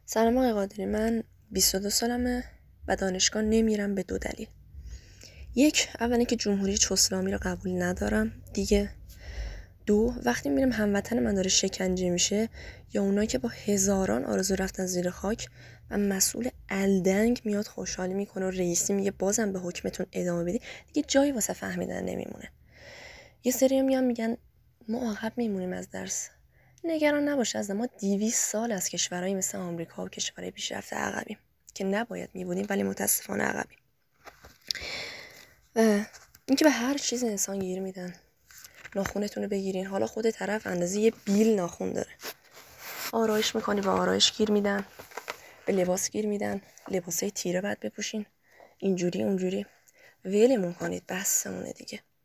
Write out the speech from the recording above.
سلام آقای قادری، من 22 سالمه و دانشگاه نمیرم به 2 دلیل. یک، اولی که جمهوری چوسلامی رو قبول ندارم دیگه. دو، وقتی میبینم هموطن من داره شکنجه میشه یا اونایی که با هزاران آرزو رفتن زیر خاک و مسئول الدنگ میاد خوشحالی میکنه و رئیسی میگه بازم به حکمتون ادامه بدی، دیگه جایی واسه فهمیدن نمیمونه. یه سری میان میگن ما عقب میمونیم از درس. نگران نباش از ما 200 سال از کشورهایی مثل آمریکا و کشورهای پیشرفته عقبیم که نباید میبودیم ولی متاسفانه عقبیم. و اینکه به هر چیز انسان گیر میدن، ناخونتون رو بگیرین، حالا خود طرف اندازه یه بیل ناخون داره، آرایش میکنی به آرایش گیر میدن، به لباس گیر میدن، لباسای تیره باید بپوشین، اینجوری اونجوری. ولمون کنید، بسمونه دیگه.